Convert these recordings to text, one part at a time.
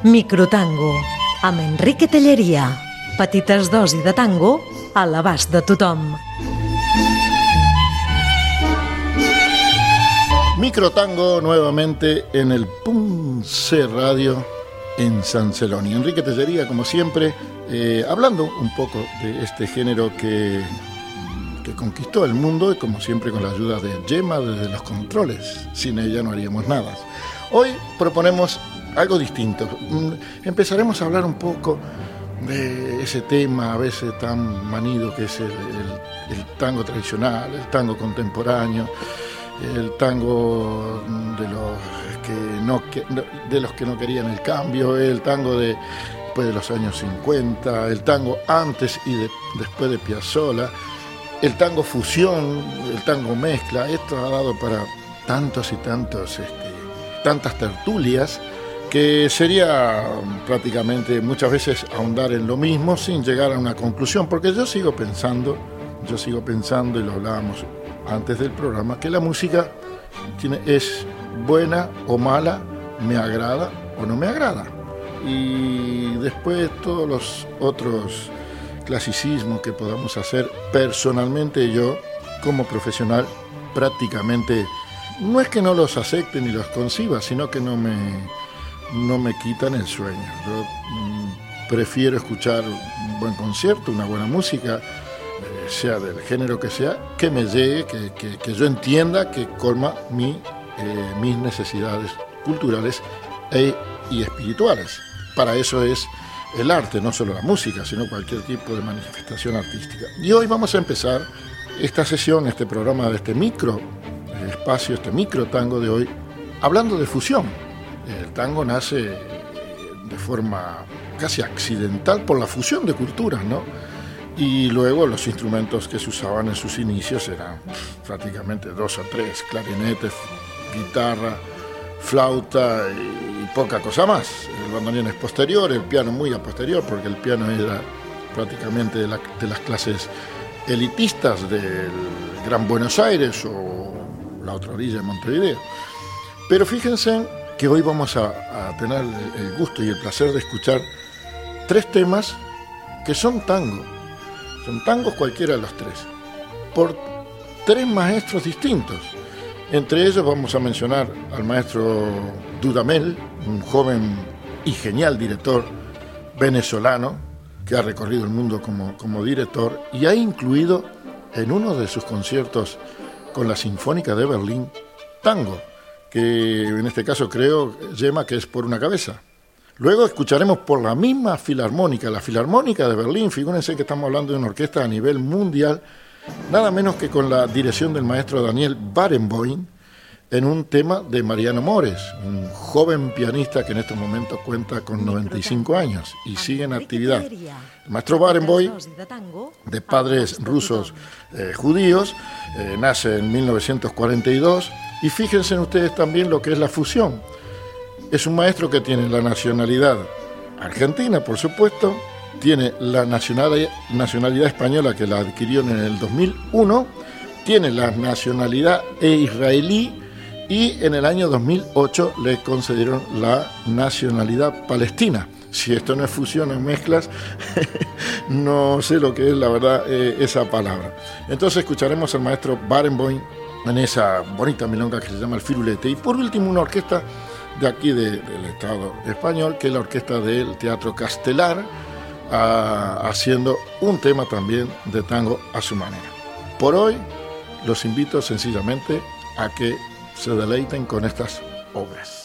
Microtango, amb Enrique Telleria. Petites dosis de tango a l'abast de tothom. Microtango nuevamente en el Punce Radio en San Celoni. Enrique Telleria, como siempre, hablando un poco de este género que conquistó el mundo y como siempre con la ayuda de Gemma desde los controles. Sin ella no haríamos nada. Hoy proponemos algo distinto. Empezaremos a hablar un poco de ese tema a veces tan manido que es el tango tradicional, el tango contemporáneo, el tango de los que no querían el cambio, el tango después de los años 50, el tango antes y después de Piazzolla, el tango fusión, el tango mezcla. Esto ha dado para tantas tertulias que sería prácticamente muchas veces ahondar en lo mismo sin llegar a una conclusión, porque yo sigo pensando, y lo hablábamos antes del programa, que la música es buena o mala, me agrada o no me agrada. Y después todos los otros clasicismos que podamos hacer, personalmente yo, como profesional, prácticamente, no es que no los acepte ni los conciba, sino que no me quitan el sueño. Yo prefiero escuchar un buen concierto, una buena música, sea del género que sea, que me llegue, que yo entienda, que colma mis necesidades culturales y espirituales. Para eso es el arte, no solo la música, sino cualquier tipo de manifestación artística. Y hoy vamos a empezar esta sesión, este programa de este micro espacio, este micro tango de hoy, hablando de fusión. El tango nace de forma casi accidental por la fusión de culturas, ¿no? Y luego los instrumentos que se usaban en sus inicios eran prácticamente 2 o 3, clarinetes, guitarra, flauta y poca cosa más. El bandoneón es posterior, el piano muy a posterior, porque el piano era prácticamente de las clases elitistas del Gran Buenos Aires o la otra orilla de Montevideo. Pero fíjense que hoy vamos a tener el gusto y el placer de escuchar 3 temas que son tango. Son tangos cualquiera de los 3, por 3 maestros distintos. Entre ellos vamos a mencionar al maestro Dudamel, un joven y genial director venezolano que ha recorrido el mundo como director y ha incluido en uno de sus conciertos con la Sinfónica de Berlín tango, que en este caso creo, Gemma, que es Por una cabeza. Luego escucharemos por la misma filarmónica, la Filarmónica de Berlín. Figúrense que estamos hablando de una orquesta a nivel mundial, nada menos que con la dirección del maestro Daniel Barenboim, en un tema de Mariano Mores, un joven pianista que en estos momentos cuenta con 95 años y sigue en actividad. El maestro Barenboim, de padres rusos judíos, nace en 1942 y fíjense ustedes también lo que es la fusión. Es un maestro que tiene la nacionalidad argentina, por supuesto, tiene la nacionalidad española que la adquirió en el 2001, tiene la nacionalidad israelí y en el año 2008 le concedieron la nacionalidad palestina. Si esto no es fusión o mezclas, no sé lo que es la verdad esa palabra. Entonces escucharemos al maestro Barenboim en esa bonita milonga que se llama El Firulete. Y por último una orquesta de aquí del Estado español, que es la orquesta del Teatro Castelar, haciendo un tema también de tango a su manera. Por hoy los invito sencillamente a que se deleiten con estas obras.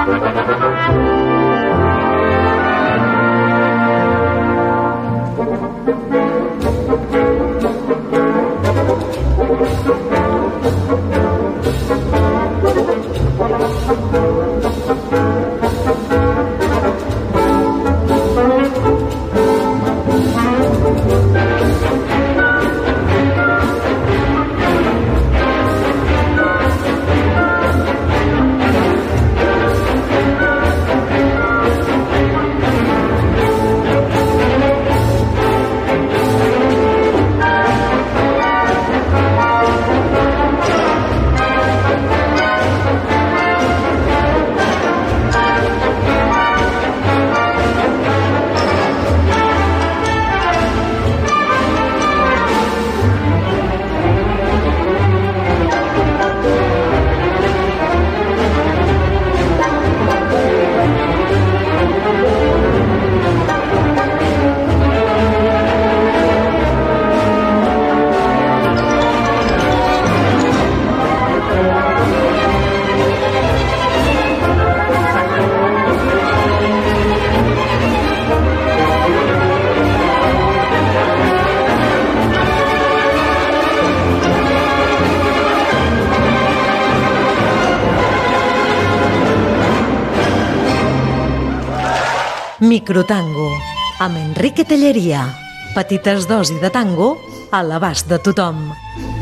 Microtango, amb Enrique Telleria. Petites dosis de tango a l'abast de tothom.